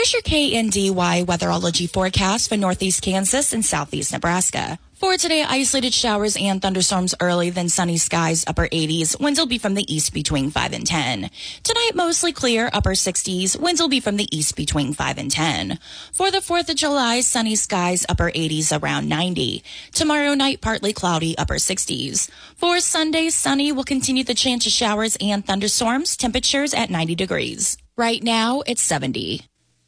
Here's your KNDY weatherology forecast for northeast Kansas and southeast Nebraska. For today, isolated showers and thunderstorms early, then sunny skies, upper 80s. Winds will be from the east between 5 and 10. Tonight, mostly clear, upper 60s. Winds will be from the east between 5 and 10. For the 4th of July, sunny skies, upper 80s, around 90. Tomorrow night, partly cloudy, upper 60s. For Sunday, sunny, will continue the chance of showers and thunderstorms. Temperatures at 90 degrees. Right now, it's 70.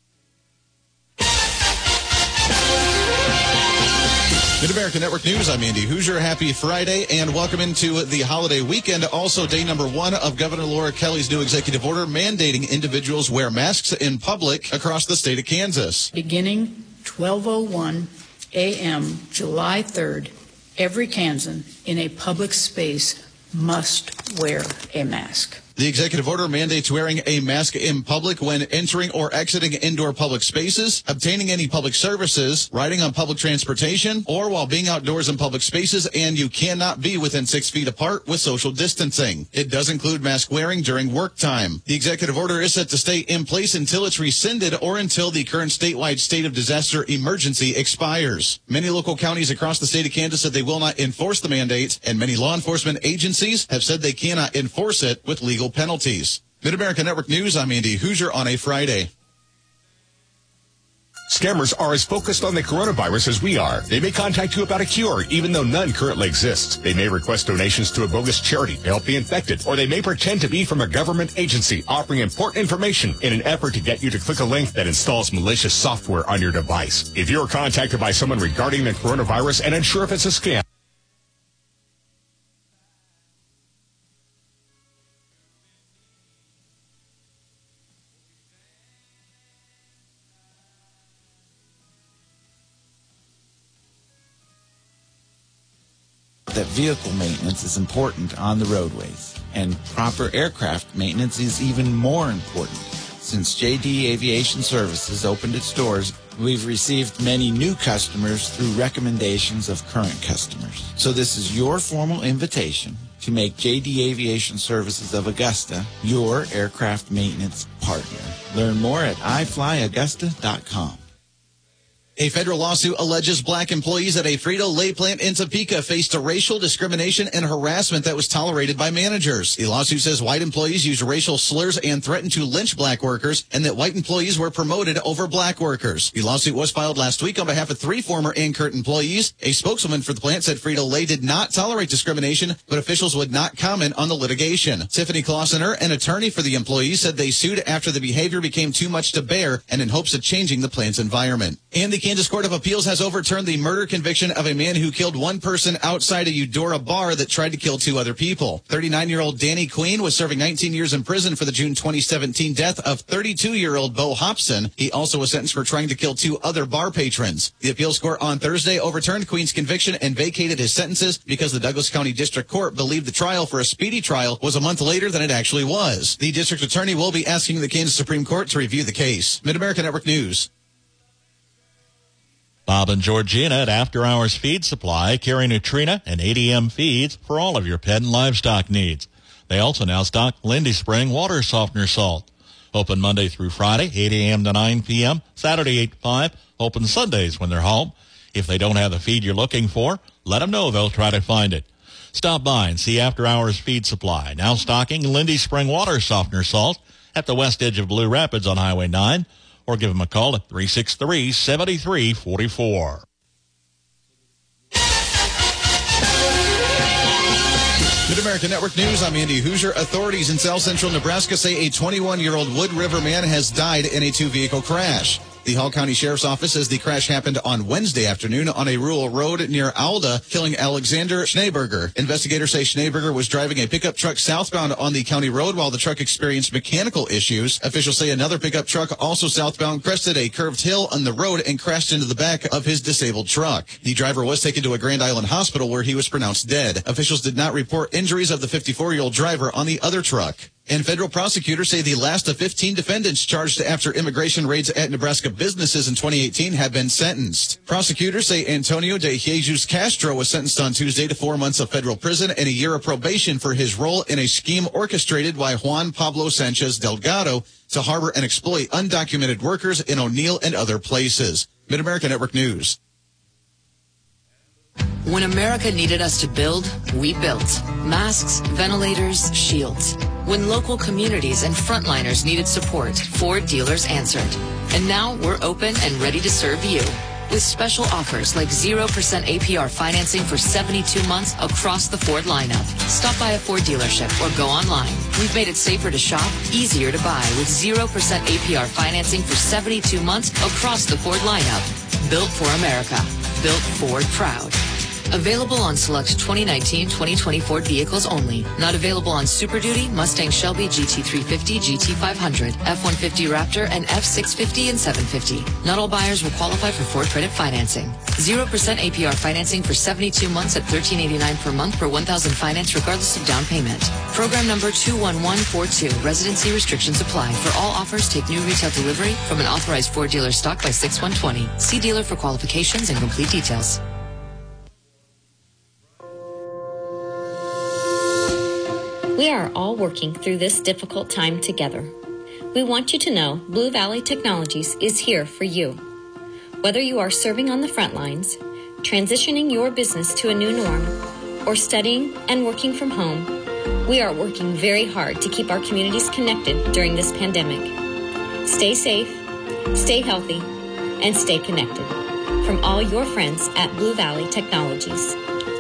Mid-America Network News, I'm Andy Hoosier. Happy Friday and welcome into the holiday weekend. Also, day number 1 of Governor Laura Kelly's new executive order mandating individuals wear masks in public across the state of Kansas. Beginning 12:01 a.m. July 3rd, every Kansan in a public space must wear a mask. The executive order mandates wearing a mask in public when entering or exiting indoor public spaces, obtaining any public services, riding on public transportation, or while being outdoors in public spaces, and you cannot be within 6 feet apart with social distancing. It does include mask wearing during work time. The executive order is set to stay in place until it's rescinded or until the current statewide state of disaster emergency expires. Many local counties across the state of Kansas said they will not enforce the mandate, and many law enforcement agencies have said they cannot enforce it with legal penalties. Mid-America Network News, I'm Andy Hoosier on a Friday. Scammers are as focused on the coronavirus as we are. They may contact you about a cure, even though none currently exists. They may request donations to a bogus charity to help the infected, or they may pretend to be from a government agency offering important information in an effort to get you to click a link that installs malicious software on your device. If you're contacted by someone regarding the coronavirus and unsure if it's a scam, that vehicle maintenance is important on the roadways, and proper aircraft maintenance is even more important. Since JD Aviation Services opened its doors, we've received many new customers through recommendations of current customers. So this is your formal invitation to make JD Aviation Services of Augusta your aircraft maintenance partner. Learn more at iflyaugusta.com. A federal lawsuit alleges black employees at a Frito-Lay plant in Topeka faced racial discrimination and harassment that was tolerated by managers. The lawsuit says white employees used racial slurs and threatened to lynch black workers, and that white employees were promoted over black workers. The lawsuit was filed last week on behalf of 3 former Ankurt employees. A spokeswoman for the plant said Frito-Lay did not tolerate discrimination, but officials would not comment on the litigation. Tiffany Clausener, an attorney for the employees, said they sued after the behavior became too much to bear and in hopes of changing the plant's environment. And the Kansas Court of Appeals has overturned the murder conviction of a man who killed one person outside a Eudora bar that tried to kill 2 other people. 39-year-old Danny Queen was serving 19 years in prison for the June 2017 death of 32-year-old Bo Hobson. He also was sentenced for trying to kill 2 other bar patrons. The appeals court on Thursday overturned Queen's conviction and vacated his sentences because the Douglas County District Court believed the trial for a speedy trial was a month later than it actually was. The district attorney will be asking the Kansas Supreme Court to review the case. Mid-America Network News. Bob and Georgina at After Hours Feed Supply carry Nutrina and ADM feeds for all of your pet and livestock needs. They also now stock Lindy Spring water softener salt. Open Monday through Friday, 8 a.m. to 9 p.m., Saturday 8 to 5, open Sundays when they're home. If they don't have the feed you're looking for, let them know they'll try to find it. Stop by and see After Hours Feed Supply, now stocking Lindy Spring water softener salt at the west edge of Blue Rapids on Highway 9. Or give them a call at 363-7344. Mid-America Network News, I'm Andy Hoosier. Authorities in South Central Nebraska say a 21-year-old Wood River man has died in a 2-vehicle crash. The Hall County Sheriff's Office says the crash happened on Wednesday afternoon on a rural road near Alda, killing Alexander Schneeberger. Investigators say Schneeberger was driving a pickup truck southbound on the county road while the truck experienced mechanical issues. Officials say another pickup truck, also southbound, crested a curved hill on the road and crashed into the back of his disabled truck. The driver was taken to a Grand Island hospital where he was pronounced dead. Officials did not report injuries of the 54-year-old driver on the other truck. And federal prosecutors say the last of 15 defendants charged after immigration raids at Nebraska businesses in 2018 have been sentenced. Prosecutors say Antonio de Jesus Castro was sentenced on Tuesday to 4 months of federal prison and a year of probation for his role in a scheme orchestrated by Juan Pablo Sanchez Delgado to harbor and exploit undocumented workers in O'Neill and other places. Mid-America Network News. When America needed us to build, we built. Masks, ventilators, shields. When local communities and frontliners needed support, Ford dealers answered. And now we're open and ready to serve you. With special offers like 0% APR financing for 72 months across the Ford lineup. Stop by a Ford dealership or go online. We've made it safer to shop, easier to buy with 0% APR financing for 72 months across the Ford lineup. Built for America. Built Ford proud. Available on select 2019-2020 Ford vehicles only. Not available on Super Duty, Mustang Shelby, GT350, GT500, F-150 Raptor, and F-650 and 750. Not all buyers will qualify for Ford credit financing. 0% APR financing for 72 months at $13.89 per month per $1,000 finance regardless of down payment. Program number 21142. Residency restrictions apply. For all offers, take new retail delivery from an authorized Ford dealer stock by 6/120. See dealer for qualifications and complete details. We are all working through this difficult time together. We want you to know Blue Valley Technologies is here for you. Whether you are serving on the front lines, transitioning your business to a new norm, or studying and working from home, we are working very hard to keep our communities connected during this pandemic. Stay safe, stay healthy, and stay connected. From all your friends at Blue Valley Technologies.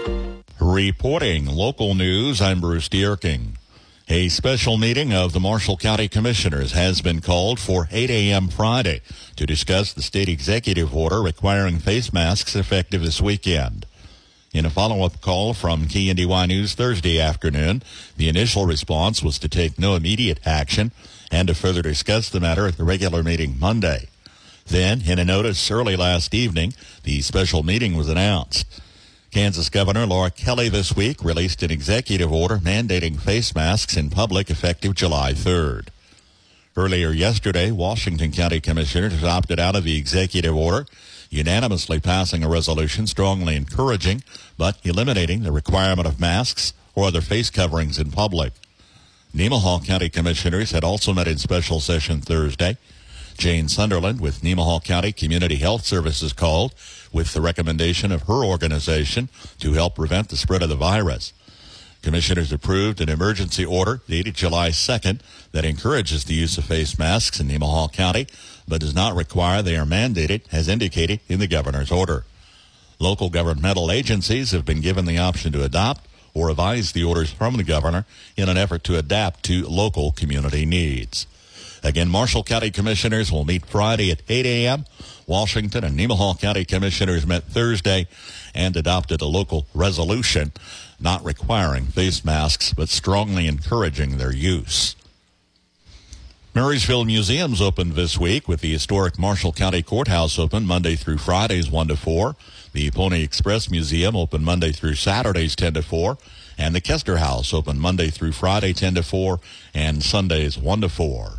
Reporting local news, I'm Bruce Dierking. A special meeting of the Marshall County Commissioners has been called for 8 a.m. Friday to discuss the state executive order requiring face masks effective this weekend. In a follow-up call from KNDY News Thursday afternoon, the initial response was to take no immediate action and to further discuss the matter at the regular meeting Monday. Then, in a notice early last evening, the special meeting was announced. Kansas Governor Laura Kelly this week released an executive order mandating face masks in public effective July 3rd. Earlier yesterday, Washington County Commissioners opted out of the executive order, unanimously passing a resolution strongly encouraging but eliminating the requirement of masks or other face coverings in public. Nemaha County Commissioners had also met in special session Thursday. Jane Sunderland with Nemaha County Community Health Services called with the recommendation of her organization to help prevent the spread of the virus. Commissioners approved an emergency order dated July 2nd that encourages the use of face masks in Nemaha County, but does not require they are mandated, as indicated in the governor's order. Local governmental agencies have been given the option to adopt or revise the orders from the governor in an effort to adapt to local community needs. Again, Marshall County Commissioners will meet Friday at 8 a.m. Washington and Nemaha County Commissioners met Thursday and adopted a local resolution not requiring face masks but strongly encouraging their use. Marysville Museums opened this week with the historic Marshall County Courthouse open Monday through Fridays 1 to 4. The Pony Express Museum open Monday through Saturdays 10 to 4. And the Kester House open Monday through Friday 10 to 4 and Sundays 1 to 4.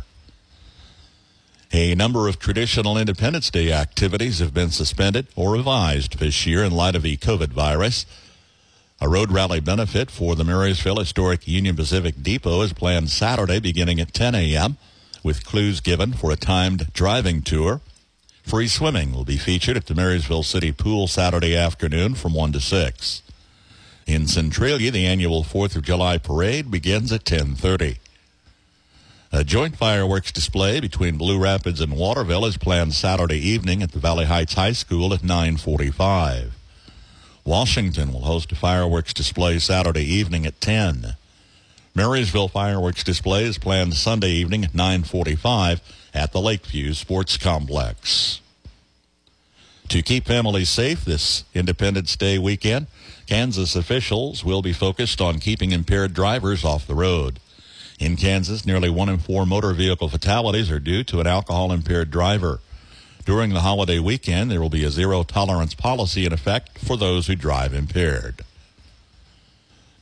A number of traditional Independence Day activities have been suspended or revised this year in light of the COVID virus. A road rally benefit for the Marysville Historic Union Pacific Depot is planned Saturday beginning at 10 a.m. with clues given for a timed driving tour. Free swimming will be featured at the Marysville City Pool Saturday afternoon from 1 to 6. In Centralia, the annual 4th of July parade begins at 10:30. A joint fireworks display between Blue Rapids and Waterville is planned Saturday evening at the Valley Heights High School at 9:45. Washington will host a fireworks display Saturday evening at 10. Marysville fireworks display is planned Sunday evening at 9:45 at the Lakeview Sports Complex. To keep families safe this Independence Day weekend, Kansas officials will be focused on keeping impaired drivers off the road. In Kansas, nearly 1 in 4 motor vehicle fatalities are due to an alcohol-impaired driver. During the holiday weekend, there will be a zero-tolerance policy in effect for those who drive impaired.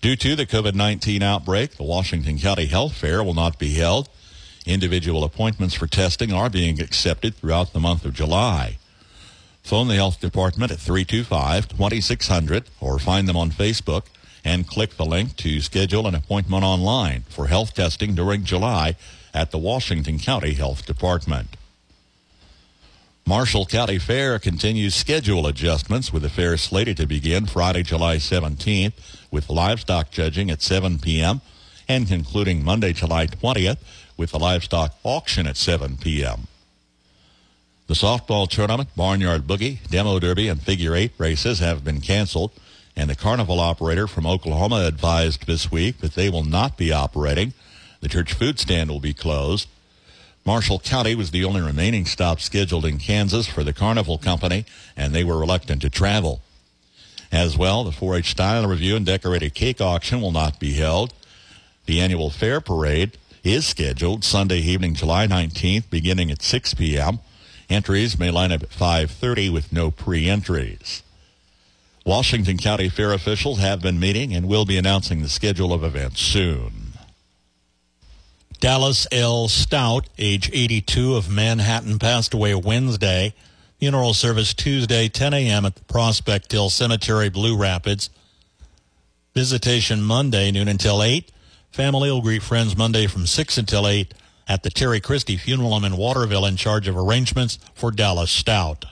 Due to the COVID-19 outbreak, the Washington County Health Fair will not be held. Individual appointments for testing are being accepted throughout the month of July. Phone the health department at 325-2600 or find them on Facebook and click the link to schedule an appointment online for health testing during July at the Washington County Health Department. Marshall County Fair continues schedule adjustments with the fair slated to begin Friday, July 17th with livestock judging at 7 p.m. and concluding Monday, July 20th with the livestock auction at 7 p.m. The softball tournament, Barnyard Boogie, Demo Derby, and Figure 8 races have been canceled, and the carnival operator from Oklahoma advised this week that they will not be operating. The church food stand will be closed. Marshall County was the only remaining stop scheduled in Kansas for the Carnival Company, and they were reluctant to travel. As well, the 4-H Style Review and Decorated Cake Auction will not be held. The annual fair parade is scheduled Sunday evening, July 19th, beginning at 6 p.m. Entries may line up at 5:30 with no pre-entries. Washington County Fair officials have been meeting and will be announcing the schedule of events soon. Dallas L. Stout, age 82, of Manhattan, passed away Wednesday. Funeral service Tuesday, 10 a.m. at the Prospect Hill Cemetery, Blue Rapids. Visitation Monday, noon until 8. Family will greet friends Monday from 6 until 8 at the Terry Christie Funeral Home in Waterville, in charge of arrangements for Dallas Stout.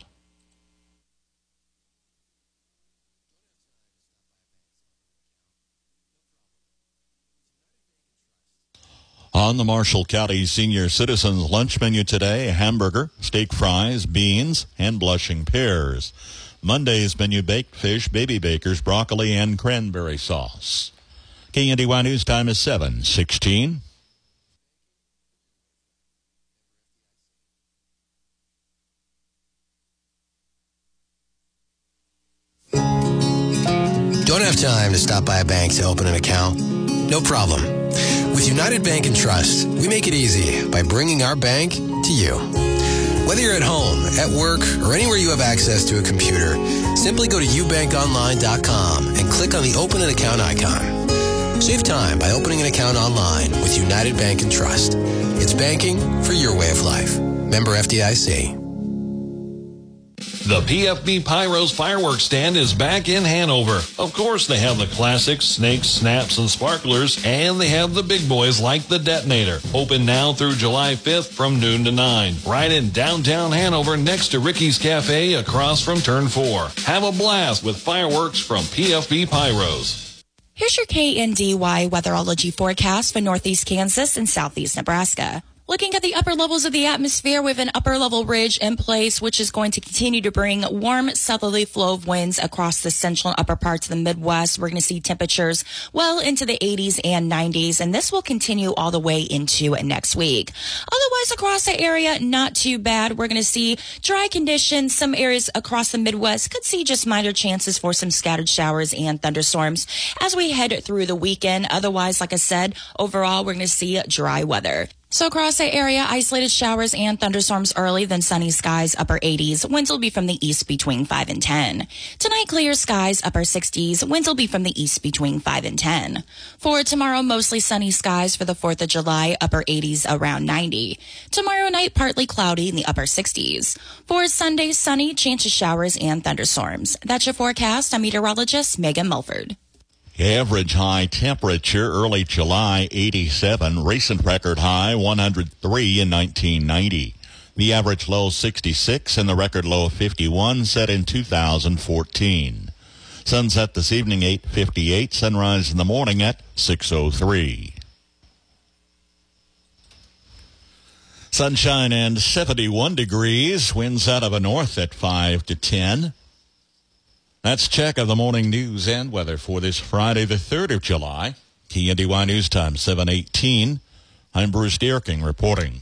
On the Marshall County Senior Citizens Lunch menu today, a hamburger, steak fries, beans, and blushing pears. Monday's menu, baked fish, baby bakers, broccoli, and cranberry sauce. KNDY News time is 7:16. Don't have time to stop by a bank to open an account? No problem. With United Bank and Trust, we make it easy by bringing our bank to you. Whether you're at home, at work, or anywhere you have access to a computer, simply go to ubankonline.com and click on the Open an Account icon. Save time by opening an account online with United Bank and Trust. It's banking for your way of life. Member FDIC. The PFB Pyros fireworks stand is back in Hanover. Of course, they have the classics, snakes, snaps, and sparklers, and they have the big boys like the detonator. Open now through July 5th from noon to 9. Right in downtown Hanover next to Ricky's Cafe across from Turn 4. Have a blast with fireworks from PFB Pyros. Here's your KNDY weatherology forecast for northeast Kansas and southeast Nebraska. Looking at the upper levels of the atmosphere, we have an upper level ridge in place, which is going to continue to bring warm southerly flow of winds across the central and upper parts of the Midwest. We're going to see temperatures well into the 80s and 90s, and this will continue all the way into next week. Otherwise, across the area, not too bad. We're going to see dry conditions. Some areas across the Midwest could see just minor chances for some scattered showers and thunderstorms as we head through the weekend. Otherwise, like I said, overall, we're going to see dry weather. So across the area, isolated showers and thunderstorms early, then sunny skies, upper 80s. Winds will be from the east between 5 and 10. Tonight, clear skies, upper 60s. Winds will be from the east between 5 and 10. For tomorrow, mostly sunny skies for the 4th of July, upper 80s around 90. Tomorrow night, partly cloudy in the upper 60s. For Sunday, sunny, chance of showers and thunderstorms. That's your forecast. I'm meteorologist Megan Mulford. Average high temperature early July 87, recent record high 103 in 1990. The average low 66 and the record low 51 set in 2014. Sunset this evening 8:58, sunrise in the morning at 6:03. Sunshine and 71 degrees, winds out of the north at 5 to 10. That's check of the morning news and weather for this Friday, the 3rd of July. KNDY News Time, 7:18. I'm Bruce Dierking reporting.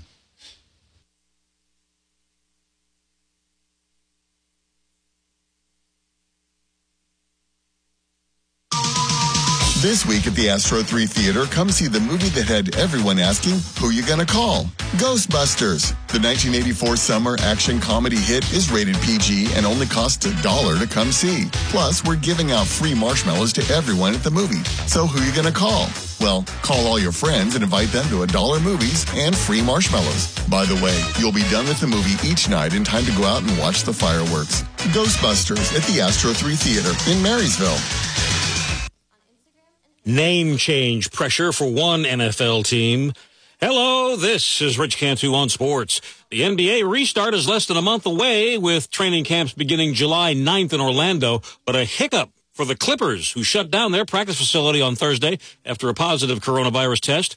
This week at the Astro 3 Theater, come see the movie that had everyone asking, who you gonna call? Ghostbusters. The 1984 summer action comedy hit is rated PG and only costs $1 to come see. Plus, we're giving out free marshmallows to everyone at the movie. So who you gonna call? Well, call all your friends and invite them to $1 movies and free marshmallows. By the way, you'll be done with the movie each night in time to go out and watch the fireworks. Ghostbusters at the Astro 3 Theater in Marysville. Name change pressure for one NFL team. Hello, this is Rich Cantu on sports. The NBA restart is less than a month away, with training camps beginning July 9th in Orlando, but a hiccup for the Clippers, who shut down their practice facility on Thursday after a positive coronavirus test.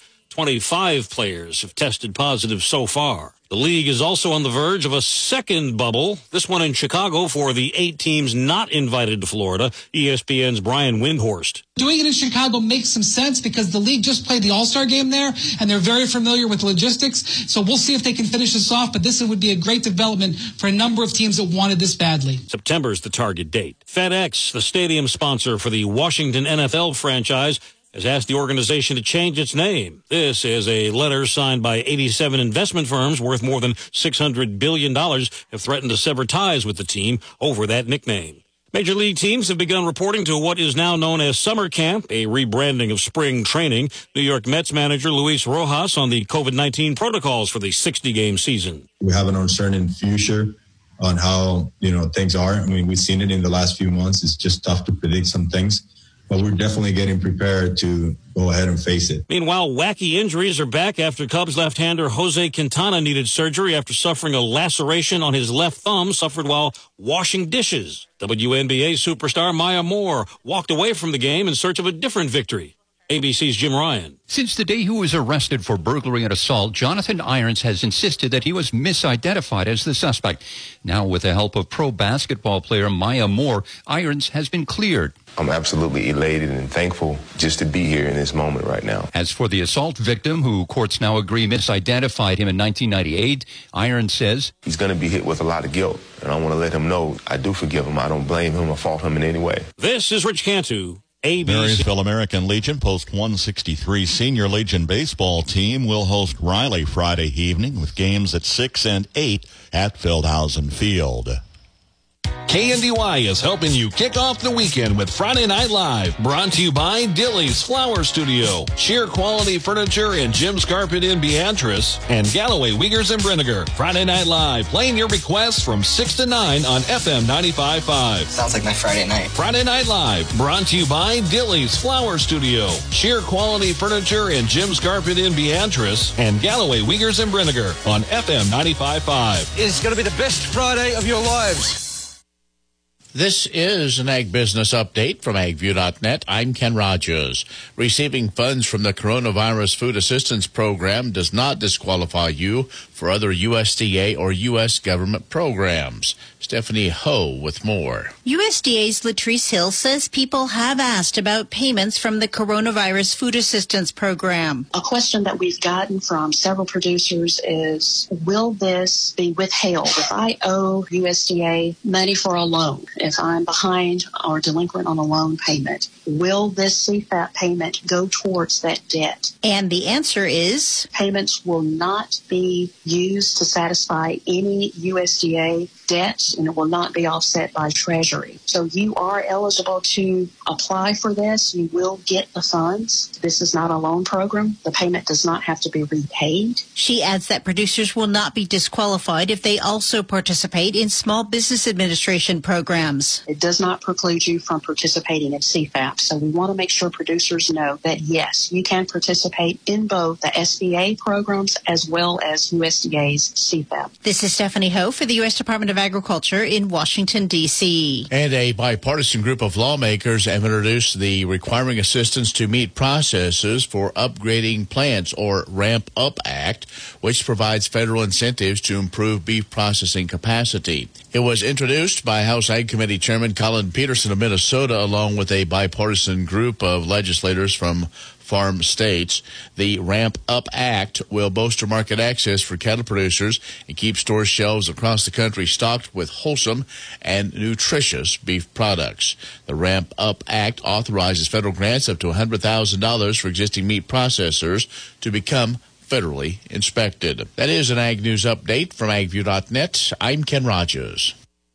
25 players have tested positive so far. The league is also on the verge of a second bubble, this one in Chicago for the 8 teams not invited to Florida. ESPN's Brian Windhorst. Doing it in Chicago makes some sense because the league just played the All-Star game there, and they're very familiar with logistics. So we'll see if they can finish this off, but this would be a great development for a number of teams that wanted this badly. September's the target date. FedEx, the stadium sponsor for the Washington NFL franchise, has asked the organization to change its name. This is a letter signed by 87 investment firms worth more than $600 billion have threatened to sever ties with the team over that nickname. Major league teams have begun reporting to what is now known as summer camp, a rebranding of spring training. New York Mets manager Luis Rojas on the COVID-19 protocols for the 60-game season. We have an uncertain future on how, things are. I mean, we've seen it in the last few months. It's just tough to predict some things. But we're definitely getting prepared to go ahead and face it. Meanwhile, wacky injuries are back after Cubs left-hander Jose Quintana needed surgery after suffering a laceration on his left thumb suffered while washing dishes. WNBA superstar Maya Moore walked away from the game in search of a different victory. ABC's Jim Ryan. Since the day he was arrested for burglary and assault, Jonathan Irons has insisted that he was misidentified as the suspect. Now, with the help of pro basketball player Maya Moore, Irons has been cleared. I'm absolutely elated and thankful just to be here in this moment right now. As for the assault victim, who courts now agree misidentified him in 1998, Irons says he's going to be hit with a lot of guilt, and I want to let him know I do forgive him. I don't blame him or fault him in any way. This is Rich Cantu. ABC. Marysville American Legion Post 163 Senior Legion baseball team will host Riley Friday evening with games at 6 and 8 at Feldhausen Field. KNDY is helping you kick off the weekend with Friday Night Live, brought to you by Dilly's Flower Studio, Sheer Quality Furniture and Jim's Carpet in Beatrice, and Galloway Wiegers and Brenniger. Friday Night Live, playing your requests from 6 to 9 on FM 95.5. Sounds like my Friday night. Friday Night Live, brought to you by Dilly's Flower Studio, Sheer Quality Furniture and Jim's Carpet in Beatrice, and Galloway Wiegers and Brenniger on FM 95.5. It's going to be the best Friday of your lives. This is an Ag Business Update from AgView.net. I'm Ken Rogers. Receiving funds from the Coronavirus Food Assistance Program does not disqualify you for other USDA or U.S. government programs. Stephanie Ho with more. USDA's Latrice Hill says people have asked about payments from the Coronavirus Food Assistance Program. A question that we've gotten from several producers is, will this be withheld? If I owe USDA money for a loan, if I'm behind or delinquent on a loan payment, will this CFAP payment go towards that debt? And the answer is? Payments will not be used to satisfy any USDA debts, and it will not be offset by Treasury. So you are eligible to apply for this. You will get the funds. This is not a loan program. The payment does not have to be repaid. She adds that producers will not be disqualified if they also participate in Small Business Administration programs. It does not preclude you from participating in CFAP. So we want to make sure producers know that, yes, you can participate in both the SBA programs as well as USDA's CFAP. This is Stephanie Ho for the U.S. Department of Agriculture in Washington, D.C. And a bipartisan group of lawmakers have introduced the Requiring Assistance to Meat Processes for Upgrading Plants, or RAMP Up Act, which provides federal incentives to improve beef processing capacity. It was introduced by House Ag Committee Chairman Colin Peterson of Minnesota, along with a bipartisan group of legislators from farm states. The Ramp Up Act will bolster market access for cattle producers and keep store shelves across the country stocked with wholesome and nutritious beef products. The Ramp Up Act authorizes federal grants up to $100,000 for existing meat processors to become federally inspected. That is an Ag News Update from agview.net. I'm Ken Rogers.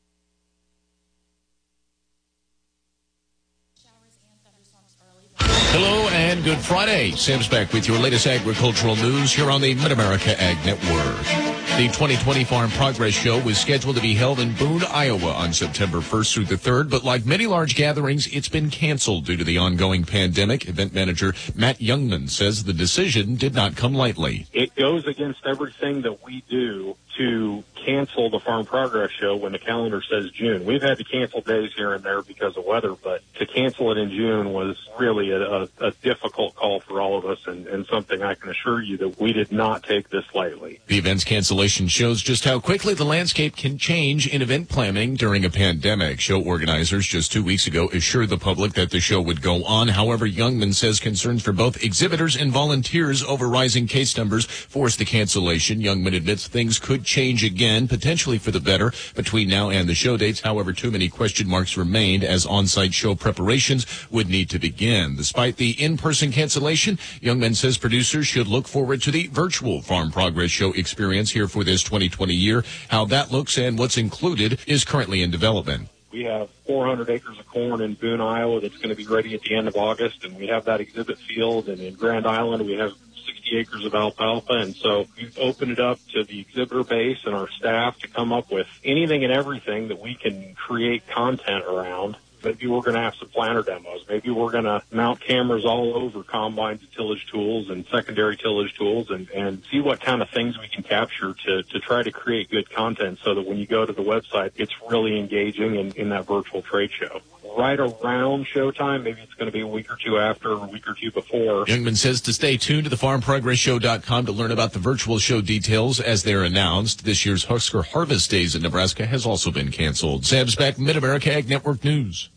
Hello and good Friday. Sam's back with your latest agricultural news here on the Mid-America Ag Network. The 2020 Farm Progress Show was scheduled to be held in Boone, Iowa on September 1st through the 3rd, but like many large gatherings, it's been canceled due to the ongoing pandemic. Event manager Matt Youngman says the decision did not come lightly. It goes against everything that we do to cancel the Farm Progress Show when the calendar says June. We've had to cancel days here and there because of weather, but to cancel it in June was really a difficult call for all of us and something I can assure you that we did not take this lightly. The event's cancellation shows just how quickly the landscape can change in event planning during a pandemic. Show organizers just 2 weeks ago assured the public that the show would go on. However, Youngman says concerns for both exhibitors and volunteers over rising case numbers forced the cancellation. Youngman admits things could change again, potentially for the better, between now and the show dates. However, too many question marks remained as on-site show preparations would need to begin. Despite the in-person cancellation, Youngman says producers should look forward to the virtual Farm Progress Show experience here for this 2020 year. How that looks and what's included is currently in development. We have 400 acres of corn in Boone, Iowa that's going to be ready at the end of August, and we have that exhibit field, and in Grand Island we have 60 acres of alfalfa, and so we've opened it up to the exhibitor base and our staff to come up with anything and everything that we can create content around. Maybe we're going to have some planter demos. Maybe we're going to mount cameras all over combines and tillage tools and secondary tillage tools and see what kind of things we can capture to try to create good content so that when you go to the website, it's really engaging in that virtual trade show. Right around showtime, maybe it's going to be a week or two after or a week or two before. Youngman says to stay tuned to the farmprogressshow.com to learn about the virtual show details as they're announced. This year's Husker Harvest Days in Nebraska has also been canceled. Sam's back, Mid-America Ag Network News.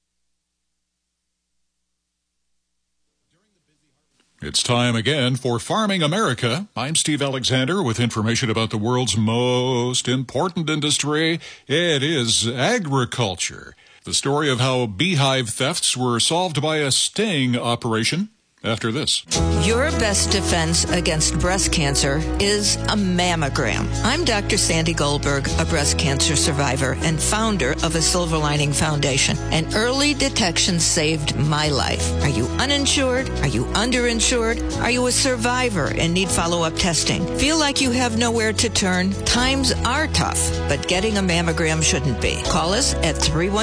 It's time again for Farming America. I'm Steve Alexander with information about the world's most important industry. It is agriculture. The story of how beehive thefts were solved by a sting operation after this. Your best defense against breast cancer is a mammogram. I'm Dr. Sandy Goldberg, a breast cancer survivor and founder of a Silver Lining Foundation. And early detection saved my life. Are you uninsured? Are you underinsured? Are you a survivor and need follow-up testing? Feel like you have nowhere to turn? Times are tough, but getting a mammogram shouldn't be. Call us at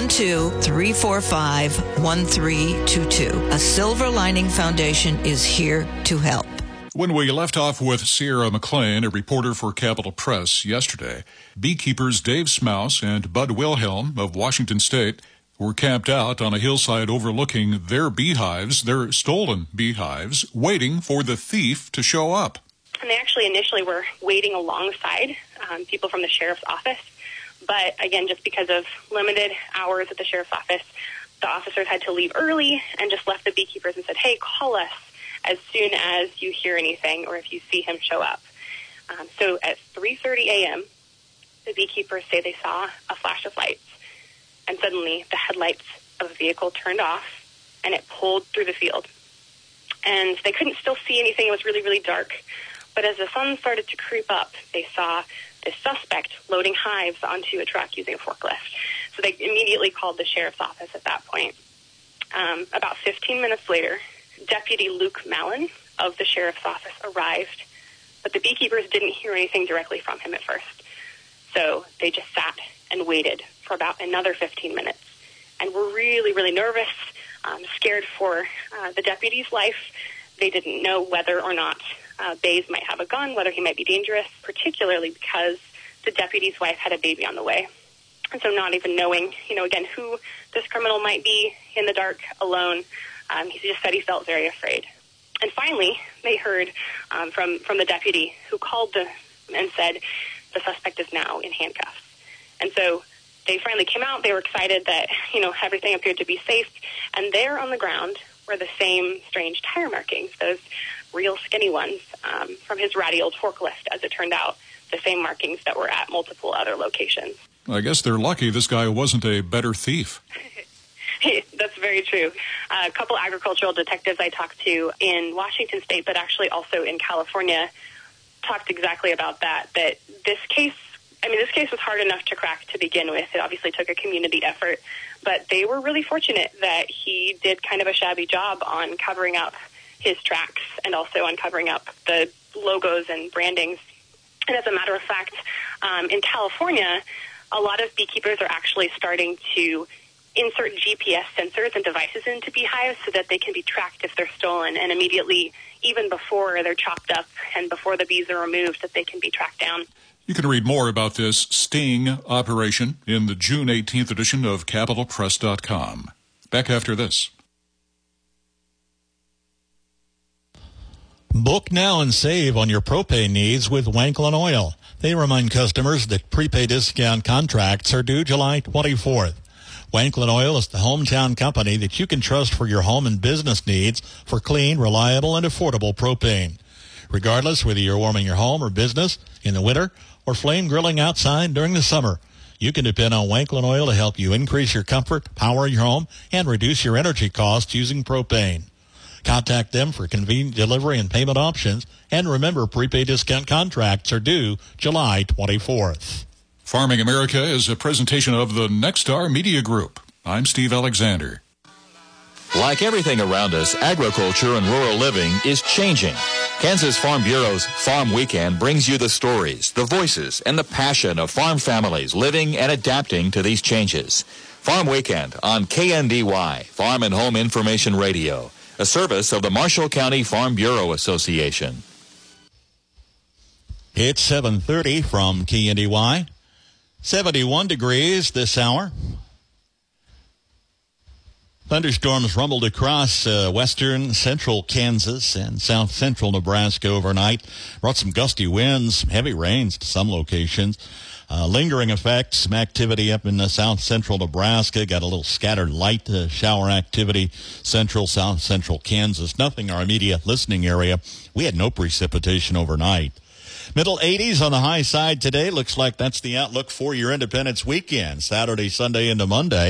312-345-1322. A Silver Lining Foundation is here to help. When we left off with Sierra McLean, a reporter for Capital Press, yesterday, beekeepers Dave Smouse and Bud Wilhelm of Washington State were camped out on a hillside overlooking their beehives, their stolen beehives, waiting for the thief to show up. And they actually initially were waiting alongside people from the sheriff's office. But again, just because of limited hours at the sheriff's office, the officers had to leave early and just left the beekeepers and said, hey, call us as soon as you hear anything or if you see him show up. So at 3:30 a.m., the beekeepers say they saw a flash of lights. And suddenly the headlights of a vehicle turned off and it pulled through the field. And they couldn't still see anything. It was really, really dark. But as the sun started to creep up, they saw the suspect loading hives onto a truck using a forklift. So they immediately called the sheriff's office at that point. About 15 minutes later, Deputy Luke Mallon of the sheriff's office arrived, but the beekeepers didn't hear anything directly from him at first. So they just sat and waited for about another 15 minutes and were really, really nervous, scared for the deputy's life. They didn't know whether or not Bays might have a gun, whether he might be dangerous, particularly because the deputy's wife had a baby on the way. And so not even knowing, again, who this criminal might be in the dark alone, he just said he felt very afraid. And finally, they heard from the deputy who called and said the suspect is now in handcuffs. And so they finally came out. They were excited that, everything appeared to be safe. And there on the ground were the same strange tire markings, those real skinny ones from his ratty old forklift, as it turned out, the same markings that were at multiple other locations. I guess they're lucky this guy wasn't a better thief. That's very true. A couple agricultural detectives I talked to in Washington State, but actually also in California, talked exactly about that this case was hard enough to crack to begin with. It obviously took a community effort, but they were really fortunate that he did kind of a shabby job on covering up his tracks and also on covering up the logos and brandings. And as a matter of fact, in California, a lot of beekeepers are actually starting to insert GPS sensors and devices into beehives so that they can be tracked if they're stolen, and immediately, even before they're chopped up and before the bees are removed, that they can be tracked down. You can read more about this sting operation in the June 18th edition of CapitalPress.com. Back after this. Book now and save on your propane needs with Wanklin Oil. They remind customers that prepaid discount contracts are due July 24th. Wanklin Oil is the hometown company that you can trust for your home and business needs for clean, reliable, and affordable propane. Regardless whether you're warming your home or business in the winter or flame grilling outside during the summer, you can depend on Wanklin Oil to help you increase your comfort, power your home, and reduce your energy costs using propane. Contact them for convenient delivery and payment options, and remember, prepaid discount contracts are due July 24th. Farming America is a presentation of the Nexstar Media Group. I'm Steve Alexander. Like everything around us, agriculture and rural living is changing. Kansas Farm Bureau's Farm Weekend brings you the stories, the voices, and the passion of farm families living and adapting to these changes. Farm Weekend on KNDY, Farm and Home Information Radio, a service of the Marshall County Farm Bureau Association. It's 7:30 from KNDY. 71 degrees this hour. Thunderstorms rumbled across western central Kansas and south central Nebraska overnight. Brought some gusty winds, heavy rains to some locations. Lingering effects, some activity up in south central Nebraska. Got a little scattered light shower activity, south central Kansas. Nothing our immediate listening area. We had no precipitation overnight. Middle 80s on the high side today. Looks like that's the outlook for your Independence weekend, Saturday, Sunday, into Monday.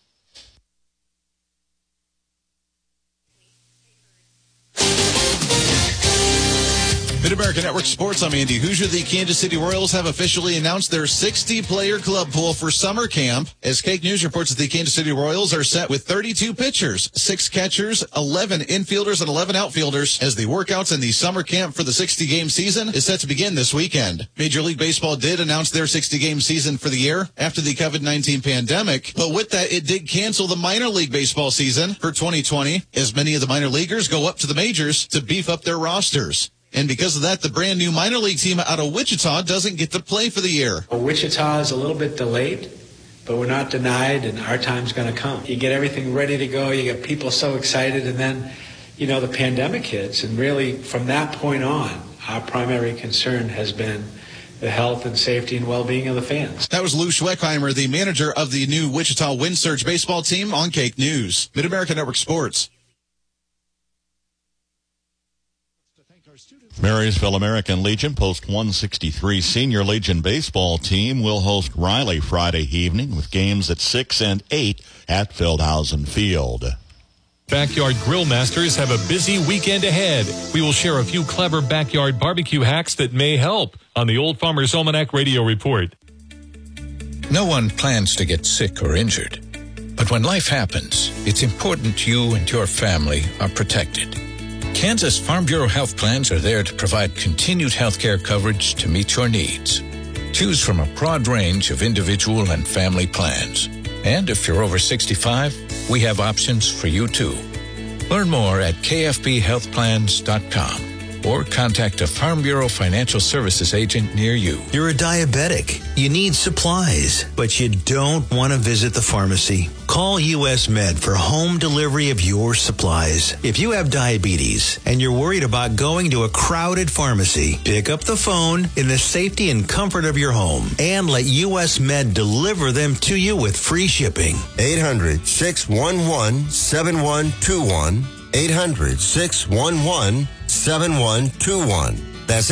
Mid-America Network Sports, I'm Andy Hoosier. The Kansas City Royals have officially announced their 60-player club pool for summer camp. As Cake News reports that the Kansas City Royals are set with 32 pitchers, 6 catchers, 11 infielders, and 11 outfielders as the workouts in the summer camp for the 60-game season is set to begin this weekend. Major League Baseball did announce their 60-game season for the year after the COVID-19 pandemic, but with that, it did cancel the minor league baseball season for 2020 as many of the minor leaguers go up to the majors to beef up their rosters. And because of that, the brand new minor league team out of Wichita doesn't get to play for the year. Wichita is a little bit delayed, but we're not denied, and our time's going to come. You get everything ready to go. You get people so excited, and then, the pandemic hits. And really, from that point on, our primary concern has been the health and safety and well-being of the fans. That was Lou Schweckheimer, the manager of the new Wichita Wind Surge baseball team, on Cake News. Mid-America Network Sports. Marysville American Legion Post 163 Senior Legion baseball team will host Riley Friday evening with games at 6 and 8 at Feldhausen Field. Backyard Grill Masters have a busy weekend ahead. We will share a few clever backyard barbecue hacks that may help on the Old Farmer's Almanac Radio Report. No one plans to get sick or injured. But when life happens, it's important you and your family are protected. Kansas Farm Bureau health plans are there to provide continued health care coverage to meet your needs. Choose from a broad range of individual and family plans. And if you're over 65, we have options for you too. Learn more at kfbhealthplans.com or contact a Farm Bureau Financial Services agent near you. You're a diabetic. You need supplies, but you don't want to visit the pharmacy. Call US Med for home delivery of your supplies. If you have diabetes and you're worried about going to a crowded pharmacy, pick up the phone in the safety and comfort of your home and let US Med deliver them to you with free shipping. 800-611-7121. 800-611-7121. That's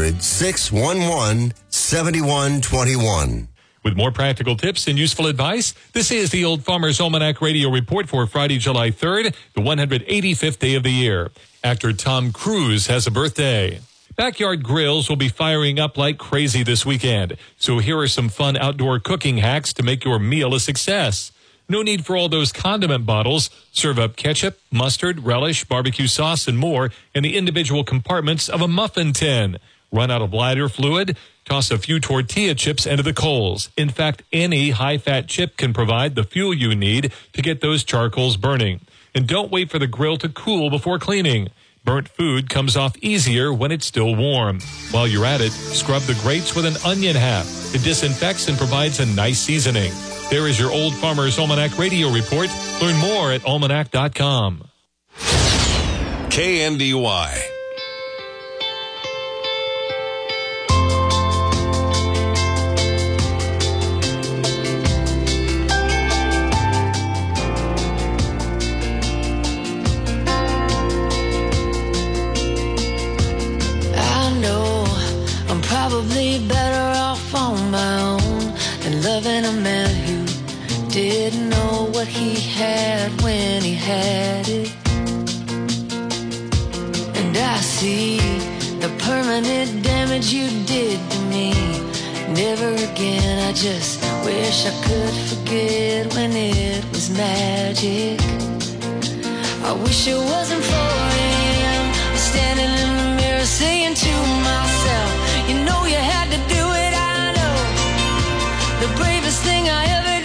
800-611-7121. With more practical tips and useful advice, this is the Old Farmer's Almanac Radio Report for Friday, July 3rd, the 185th day of the year. Actor Tom Cruise has a birthday. Backyard grills will be firing up like crazy this weekend. So here are some fun outdoor cooking hacks to make your meal a success. No need for all those condiment bottles. Serve up ketchup, mustard, relish, barbecue sauce, and more in the individual compartments of a muffin tin. Run out of lighter fluid? Toss a few tortilla chips into the coals. In fact, any high-fat chip can provide the fuel you need to get those charcoals burning. And don't wait for the grill to cool before cleaning. Burnt food comes off easier when it's still warm. While you're at it, scrub the grates with an onion half. It disinfects and provides a nice seasoning. There is your Old Farmer's Almanac Radio Report. Learn more at almanac.com. KNDY. Probably better off on my own than loving a man who didn't know what he had when he had it. And I see the permanent damage you did to me. Never again, I just wish I could forget when it was magic. I wish it wasn't 4 a.m. standing in the mirror saying to myself, you know you had to do it, I know. The bravest thing I ever